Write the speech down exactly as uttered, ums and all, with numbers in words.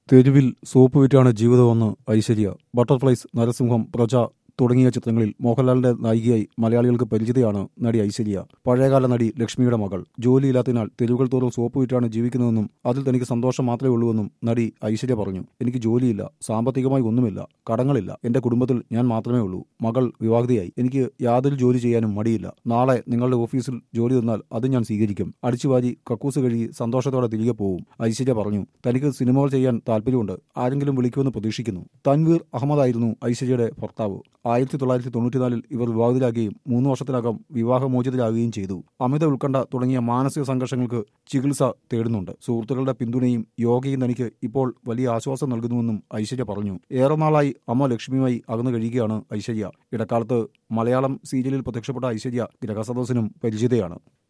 തെരുവിൽ സോപ്പ് വിറ്റാണ് ജീവിതമെന്ന് ഐശ്വര്യ. ബട്ടർഫ്ലൈസ്, നരസിംഹം, പ്രജ തുടങ്ങിയ ചിത്രങ്ങളിൽ മോഹൻലാലിന്റെ നായികയായി മലയാളികൾക്ക് പരിചിതയാണ് നടി ഐശ്വര്യ. പഴയകാല നടി ലക്ഷ്മിയുടെ മകൾ. ജോലിയില്ലാത്തതിനാൽ തെരുവുകൾ തോറും സോപ്പ് വിറ്റാണ് ജീവിക്കുന്നതെന്നും അതിൽ തനിക്ക് സന്തോഷം മാത്രമേ ഉള്ളൂവെന്നും നടി ഐശ്വര്യ പറഞ്ഞു. എനിക്ക് ജോലിയില്ല, സാമ്പത്തികമായി ഒന്നുമില്ല, കടങ്ങളില്ല, എന്റെ കുടുംബത്തിൽ ഞാൻ മാത്രമേ ഉള്ളൂ. മകൾ വിവാഹിതയായി. എനിക്ക് യാതൊരു ജോലി ചെയ്യാനും മടിയില്ല. നാളെ നിങ്ങളുടെ ഓഫീസിൽ ജോലി തന്നാൽ അത് ഞാൻ സ്വീകരിക്കും. അടിച്ചുവാരി കക്കൂസ് കഴുകി സന്തോഷത്തോടെ തിരികെ പോവും. ഐശ്വര്യ പറഞ്ഞു. തനിക്ക് സിനിമകൾ ചെയ്യാൻ താല്പര്യമുണ്ട്. ആരെങ്കിലും വിളിക്കുമെന്ന് പ്രതീക്ഷിക്കുന്നു. തൻവീർ അഹമ്മദായിരുന്നു ഐശ്വര്യയുടെ ഭർത്താവ്. ആയിരത്തി തൊള്ളായിരത്തി തൊണ്ണൂറ്റിനാലിൽ ഇവർ വിവാഹിതരാകുകയും മൂന്ന് വർഷത്തിനകം വിവാഹമോചിതരാകുകയും ചെയ്തു. അമിത ഉത്കണ്ഠ തുടങ്ങിയ മാനസിക സംഘർഷങ്ങൾക്ക് ചികിത്സ തേടുന്നുണ്ട്. സുഹൃത്തുക്കളുടെ പിന്തുണയും യോഗയും തനിക്ക് ഇപ്പോൾ വലിയ ആശ്വാസം നൽകുന്നുവെന്നും ഐശ്വര്യ പറഞ്ഞു. ഏറെ നാളായി അമ്മ ലക്ഷ്മിയുമായി അകന്നു കഴിയുകയാണ് ഐശ്വര്യ. ഇടക്കാലത്ത് മലയാളം സീരിയലിൽ പ്രത്യക്ഷപ്പെട്ട ഐശ്വര്യ ഗ്രഹസദസ്സിനും പരിചിതയാണ്.